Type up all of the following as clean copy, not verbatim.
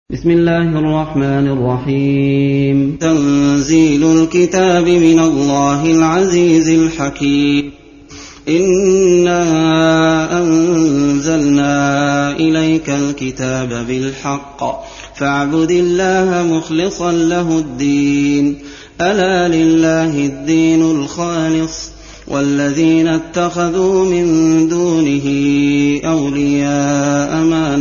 بسم الله الرحمن الرحيم. تنزيل الكتاب من الله العزيز الحكيم. إنا أنزلنا إليك الكتاب بالحق فاعبد الله مخلصا له الدين ألا لله الدين الخالص والذين اتخذوا من دونه أولياء ما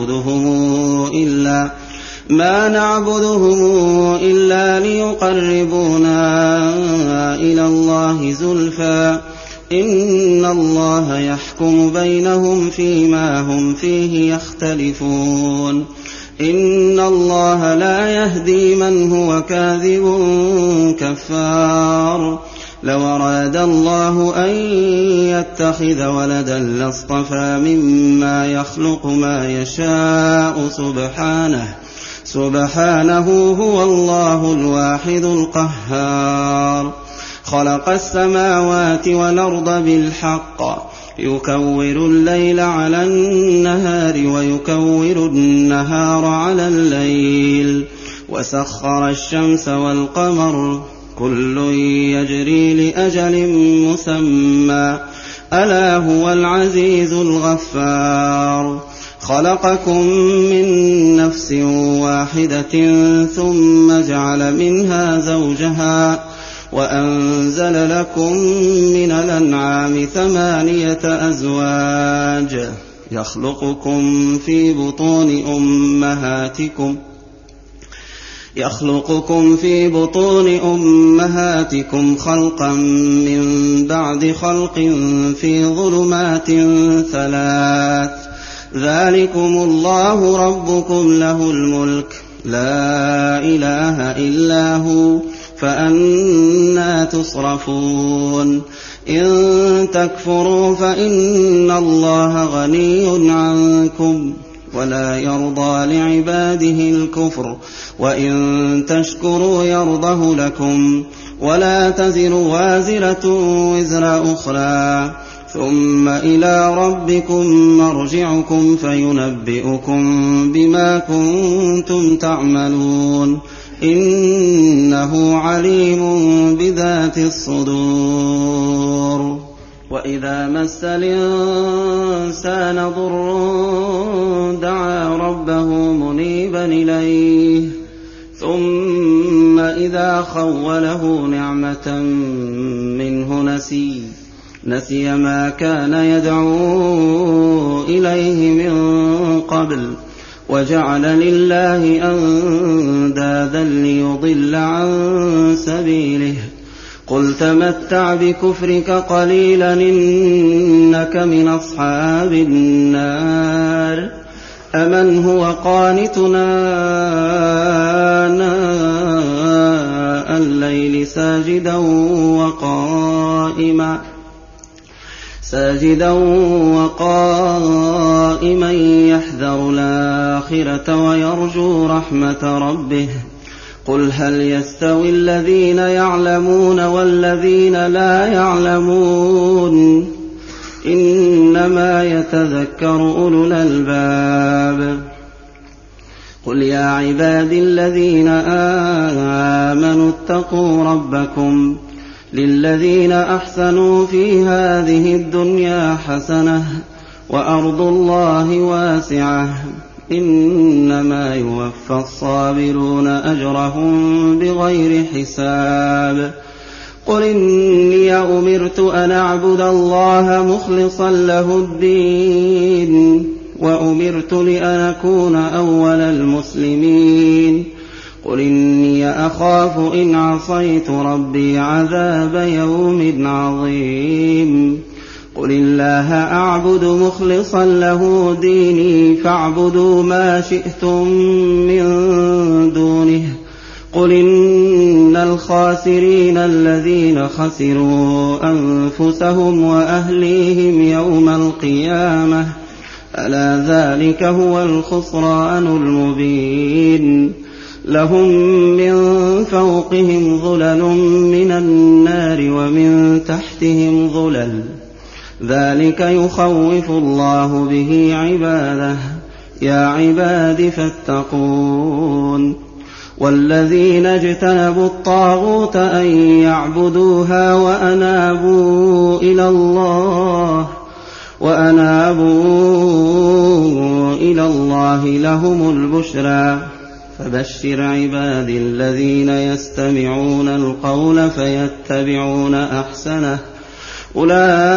نعبدهم إلا ليقربونا إلى الله زلفى إن الله يحكم بينهم فيما هم فيه يختلفون إن الله لا يهدي من هو كاذب كفار لو أراد الله أن يتخذ ولدا لاصطفى مما يخلق ما يشاء سبحانه هو الله الواحد القهار خلق السماوات والأرض بالحق يكور الليل على النهار ويكور النهار على الليل وسخر الشمس والقمر كل يجري لأجل مسمى ألا هو العزيز الغفار خلقكم من نفس واحدة ثم جعل منها زوجها وأنزل لكم من الأنعام 8 أزواج يخلقكم في بطون أمهاتكم خلقا من بعد خلق في ظلمات 3 ذلكم الله ربكم له الملك لا إله إلا هو فأنى تصرفون إن تكفروا فإن الله غني عنكم ولا يرضى لعباده الكفر وإن تشكروا يرضه لكم ولا تزر وازرة وزر أخرى ثم إلى ربكم مرجعكم فينبئكم بما كنتم تعملون إنه عليم بذات الصدور وإذا مس الإنسان ضر دعا ربه منيبا إليه ثم إذا خوله نعمة منه نسي ما كان يدعو إليه من قبل وجعل لله أندادا ليضل عن سبيله قل تمتع بكفرك قليلا إنك من أصحاب النار أمن هو قانتنا آناء الليل ساجدا وقائما يحذر الآخرة ويرجو رحمة ربه قل هل يستوي الذين يعلمون والذين لا يعلمون إنما يتذكر أولو الألباب قل يا عبادي الذين آمنوا اتقوا ربكم للذين أحسنوا في هذه الدنيا حسنة وأرض الله واسعة إنما يوفى الصابرون أجرهم بغير حساب قل إني أمرت أن أعبد الله مخلصا له الدين وأمرت لأن أكون أول المسلمين قل إني أخاف إن عصيت ربي عذاب يوم عظيم قل الله أعبد مخلصا له ديني فاعبدوا ما شئتم من دونه قل إن الخاسرين الذين خسروا أنفسهم وأهليهم يوم القيامة ألا ذلك هو الخسران المبين لهم من فوقهم ظلل من النار ومن تحتهم ظلل ذلك يخوف الله به عباده يا عباد فاتقون والذين اجتنبوا الطاغوت أن يعبدوها وأنابوا إلى الله لهم البشرى فبشر عبادي الذين يستمعون القول فيتبعون أحسنه أولئك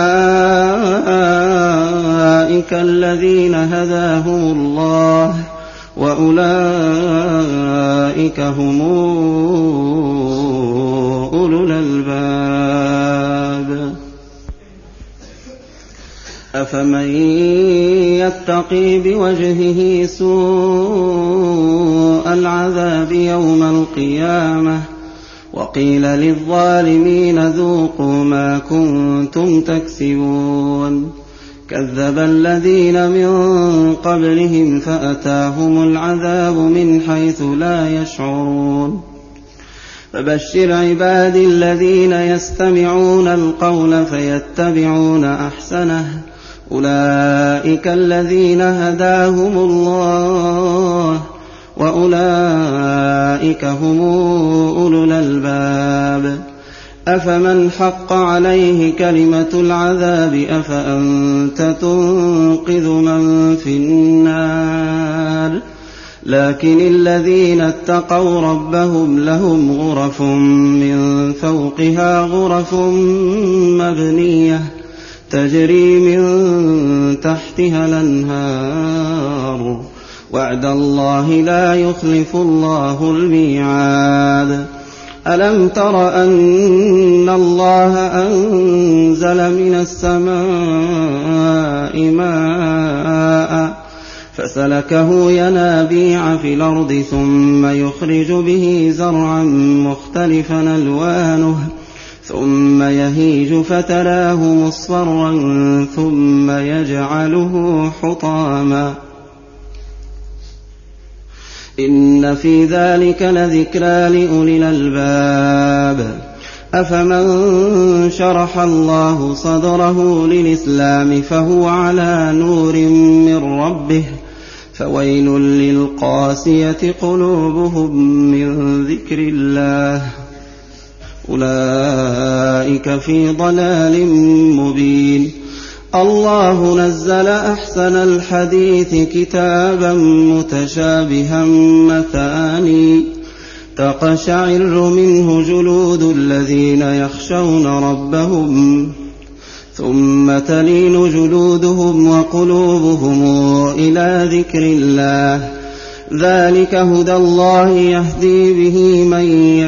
الذين هداهم الله وأولئك هم أولو الألباب أفمن يتقي بوجهه سوء العذاب يوم القيامة وقيل للظالمين ذوقوا ما كنتم تكسبون كذب الذين من قبلهم فأتاهم العذاب من حيث لا يشعرون فبشر عبادي الذين يستمعون القول فيتبعون أحسنه أولئك الذين هداهم الله وأولئك هم أولو الألباب أفمن حق عليه كلمة العذاب أفأنت تنقذ من في النار لكن الذين اتقوا ربهم لهم غرف من فوقها غرف مبنية تجري من تحتها الأنهار وعد الله لا يخلف الله الميعاد ألم تر أن الله أنزل من السماء ماء فسلكه ينابيع في الأرض ثم يخرج به زرعا مختلفا ألوانه ثم يهيج فتراه مصفرا ثم يجعله حطاما إن في ذلك لذكرى لأولي الألباب أفمن شرح الله صدره للإسلام فهو على نور من ربه فويل للقاسية قلوبهم من ذكر الله أولئك في ضلال مبين الله نزل أحسن الحديث كتابا متشابها مثاني تقشعر منه جلود الذين يخشون ربهم ثم تلين جلودهم وقلوبهم إلى ذكر الله ذلك هدى الله يهدي به من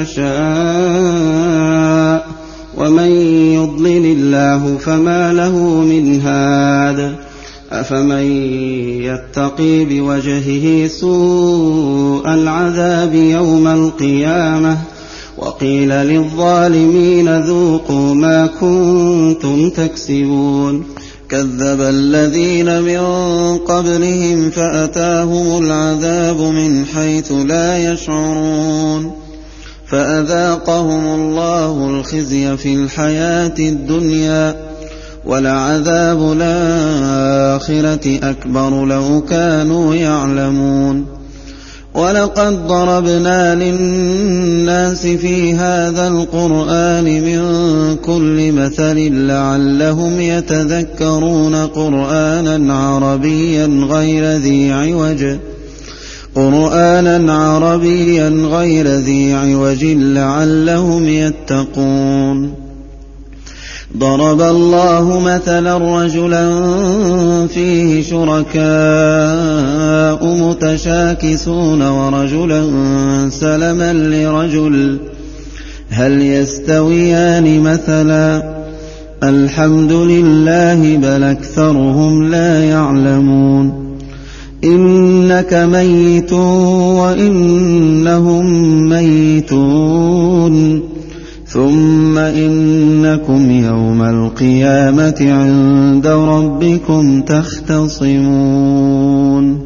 يشاء ومن يضلل الله فما له من هاد أفمن يتقي بوجهه سوء العذاب يوم القيامة وقيل للظالمين ذوقوا ما كنتم تكسبون كذب الذين من قبلهم فأتاهم العذاب من حيث لا يشعرون فأذاقهم الله الخزي في الحياة الدنيا ولعذاب الآخرة أكبر لو كانوا يعلمون ولقد ضربنا للناس في هذا القرآن من كل مثل لعلهم يتذكرون قرآنا عربيا غير ذي عوج لعلهم يتقون ضرب الله مثلا رجلا فيه شركاء متشاكسون ورجلا سلما لرجل هل يستويان مثلا الحمد لله بل أكثرهم لا يعلمون إنك ميت وإنهم ميتون ثم إنكم يوم القيامة عند ربكم تختصمون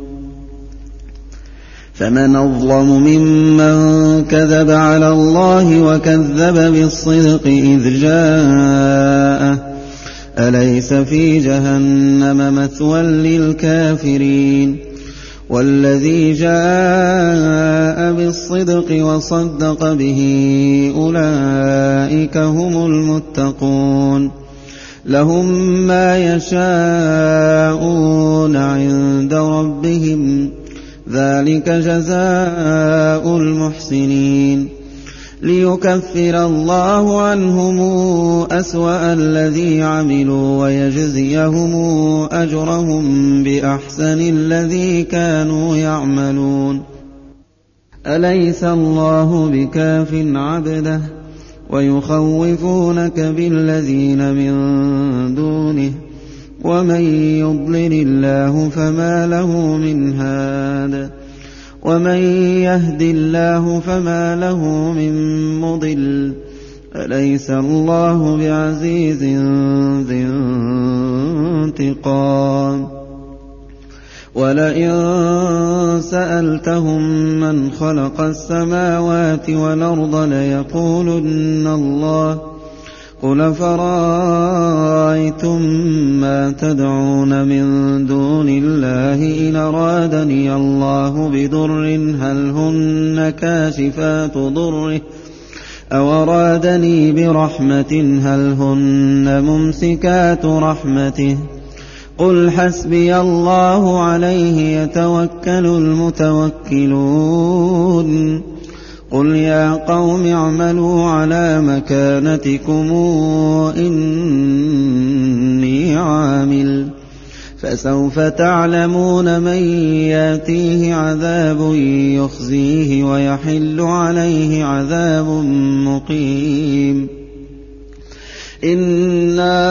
فمن أظلم ممن كذب على الله وكذب بالصدق إذ جاءه أليس في جهنم مثوى للكافرين والذي جاء بالصدق وصدق به أولئك هم المتقون لهم ما يشاءون عند ربهم ذلك جزاء المحسنين ليكفر الله عنهم أسوأ الذي عملوا ويجزيهم أجرهم بأحسن الذي كانوا يعملون أليس الله بكاف عبده ويخوفونك بالذين من دونه ومن يضلل الله فما له من هاد ومن يهد الله فما له من مضل أليس الله بعزيز ذي انتقام ولئن سألتهم من خلق السماوات والأرض ليقولن الله قل فرأيتم ما تدعون من دون الله إن أرادني الله بضر هل هن كاشفات ضره أو أرادني برحمة هل هن ممسكات رحمته قل حسبي الله عليه يتوكل المتوكلون قل يا قوم اعملوا على مكانتكم إني عامل فسوف تعلمون من ياتيه عذاب يخزيه ويحل عليه عذاب مقيم إنا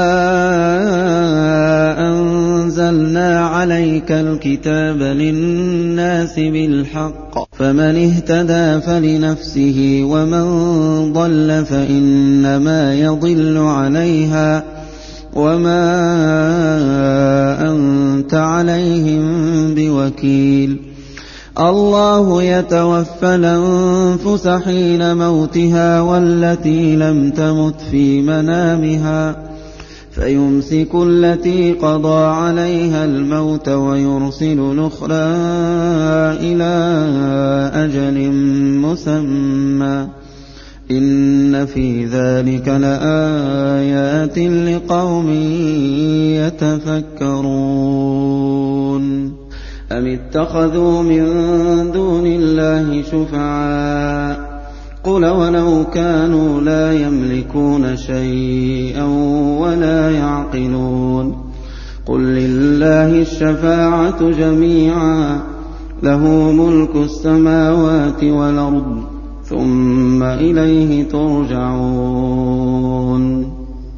أنزلنا عليك الكتاب للناس بالحق فمن اهتدى فلنفسه ومن ضل فإنما يضل عليها وما أنت عليهم بوكيل الله يتوفى الأنفس حين موتها والتي لم تمت في منامها فيمسك التي قضى عليها الموت ويرسل الأخرى إلى أجل مسمى إن في ذلك لآيات لقوم يتفكرون أم اتخذوا من دون الله شفعاء قل ولو كانوا لا يملكون شيئا ولا يعقلون قل لله الشفاعة جميعا له ملك السماوات والأرض ثم إليه ترجعون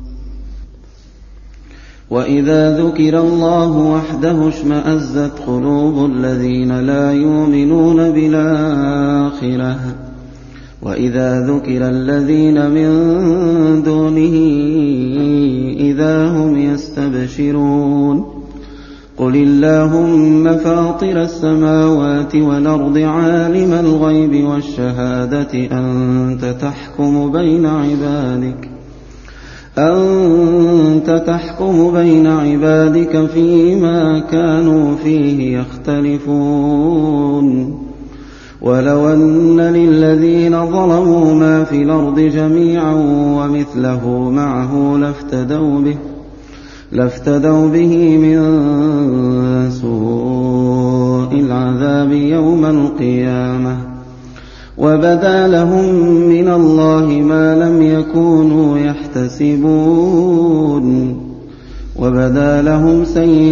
وإذا ذكر الله وحده اشمأزت قلوب الذين لا يؤمنون بالآخرة وإذا ذكر الذين من دونه إذا هم يستبشرون قل اللهم فاطر السماوات والأرض عالم الغيب والشهادة أنت تحكم بين عبادك فيما كانوا فيه يختلفون ولو أن للذين ظلموا ما في الأرض جميعا ومثله معه لافتدوا به من سوء العذاب يوم القيامة وبدا لهم من الله ما لم يكونوا يحتسبون وبدا لهم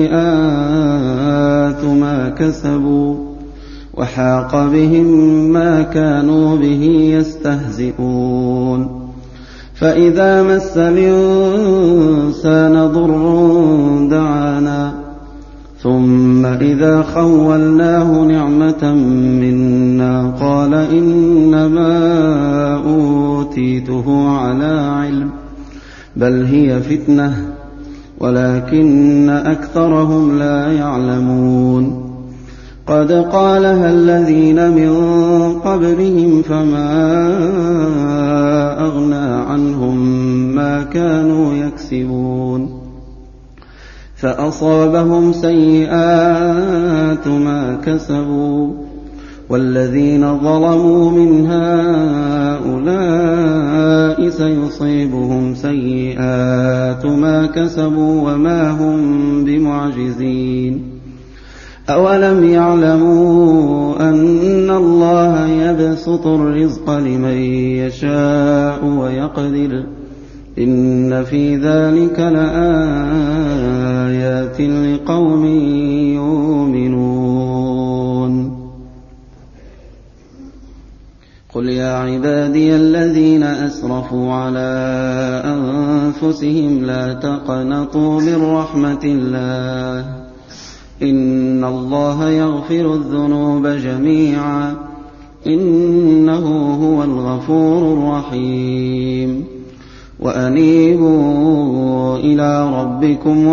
سيئات ما كسبوا وحاق بهم ما كانوا به يستهزئون فإذا مس الإنسان ضر دعانا ثم إذا خولناه نعمة منا قال إنما أوتيته على علم بل هي فتنة ولكن أكثرهم لا يعلمون قد قالها الذين من قبلهم فما أغنى عنهم ما كانوا يكسبون فأصابهم سيئات ما كسبوا والذين ظلموا من هؤلاء سيصيبهم سيئات ما كسبوا وما هم بمعجزين أولم يعلموا أن الله يبسط الرزق لمن يشاء ويقدر إن في ذلك لآيات لقوم يؤمنون قل يا عبادي الذين أسرفوا على أنفسهم لا تقنطوا من رحمة الله إن الله يغفر الذنوب جميعا إنه هو الغفور الرحيم وأنيبوا إلى ربكم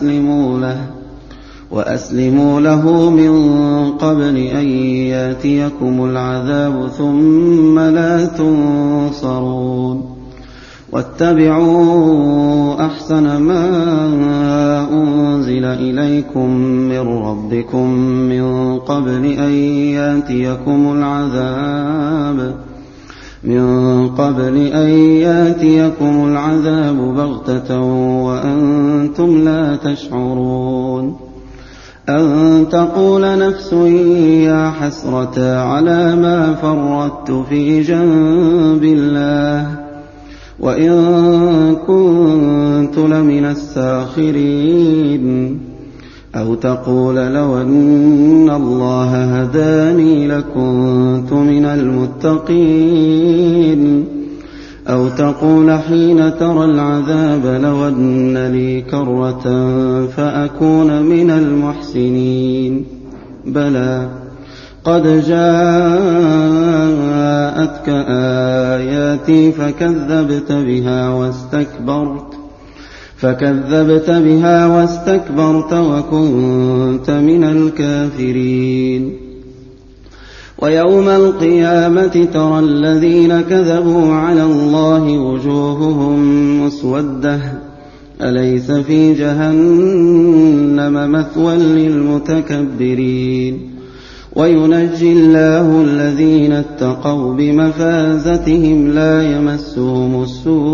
وأسلموا له من قبل أن يأتيكم العذاب ثم لا تنصرون واتبعوا أحسن ما أنزل إليكم من ربكم من قبل أن يأتيكم العذاب بغتة وأنتم لا تشعرون أن تقول نفس يا حسرة على ما فرطت في جنب الله وإن كنت لمن الساخرين أو تقول لو أن الله هداني لكنت من المتقين أو تقول حين ترى العذاب لو أن لي كرة فأكون من المحسنين بلى قد جاءتك آياتي فكذبت بها واستكبرت وكنت من الكافرين ويوم القيامة ترى الذين كذبوا على الله وجوههم مسودة أليس في جهنم مثوى للمتكبرين وينجي الله الذين اتقوا بمفازتهم لا يمسهم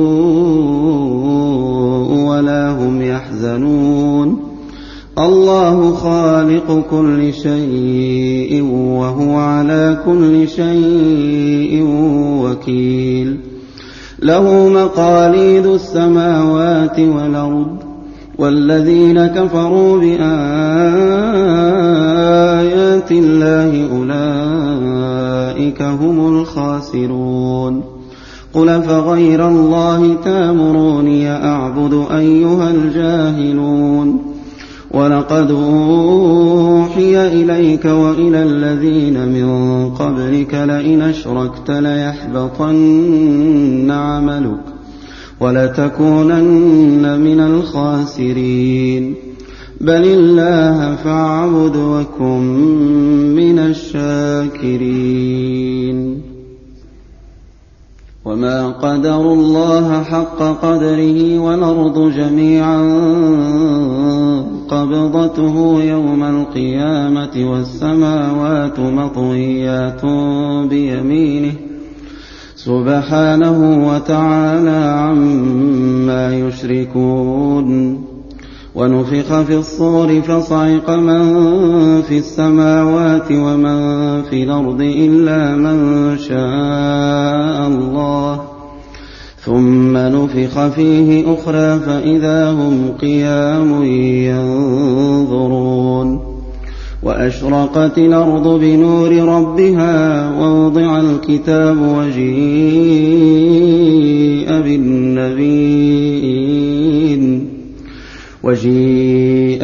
السوء ولا هم يحزنون الله خالق كل شيء وهو على كل شيء وكيل له مقاليد السماوات والأرض والذين كفروا بآيات الله أولئك هم الخاسرون قل فغير الله تأمروني أعبد أيها الجاهلون ولقد أوحي إليك وإلى الذين من قبلك لئن أشركت ليحبطن عملك ولتكونن من الخاسرين بل الله فاعبد وكن من الشاكرين وما قدروا الله حق قدره والأرض جميعا قبضته يوم القيامة والسماوات مطويات بيمينه سبحانه وتعالى عما يشركون ونفخ في الصور فصعق من في السماوات ومن في الأرض إلا من شاء الله ثم نفخ فيه أخرى فإذا هم قيام ينظرون وأشرقت الأرض بنور ربها ووضع الكتاب وجيء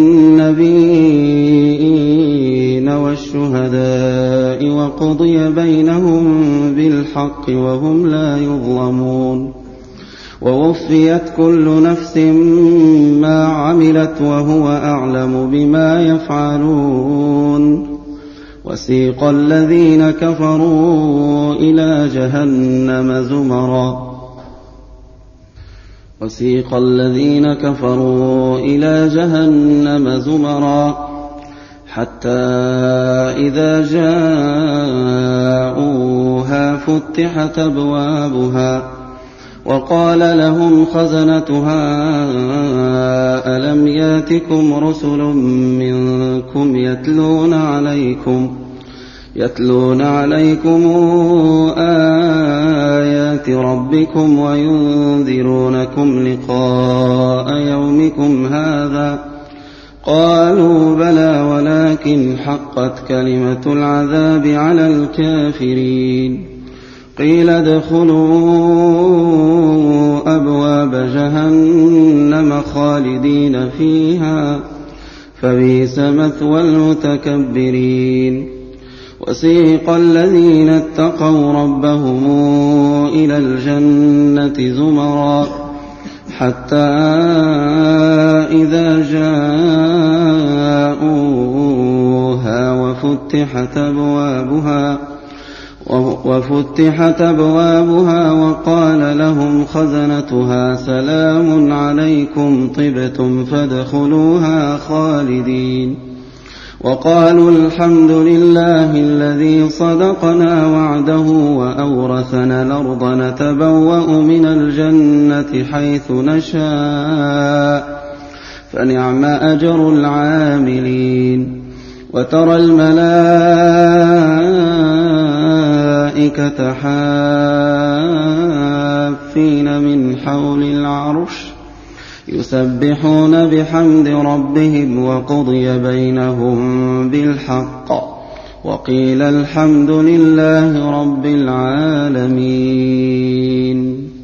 بالنبيين والشهداء وقضي بينهم بالحق وهم لا يظلمون ووفيت كل نفس ما عملت وهو أعلم بما يفعلون وسيق الذين كفروا إلى جهنم زمرا وسيق الذين كفروا إلى جهنم زمرا حتى إذا جاءوها فتحت أبوابها وقال لهم خزنتها ألم ياتكم رسل منكم يتلون عليكم آيات ربكم وينذرونكم لقاء يومكم هذا قالوا بلى ولكن حقت كلمة العذاب على الكافرين قيل ادخلوا أبواب جهنم خالدين فيها فبئس مثوى المتكبرين وسيق الذين اتقوا ربهم إلى الجنة زمرا حتى إذا جاءوها وفتحت أبوابها وقال لهم خزنتها سلام عليكم طبتم فادخلوها خالدين وقالوا الحمد لله الذي صدقنا وعده وأورثنا الأرض نتبوأ من الجنة حيث نشاء فنعم أجر العاملين وترى الملائكة حافين من حول العرش يسبحون بحمد ربهم وقضي بينهم بالحق وقيل الحمد لله رب العالمين.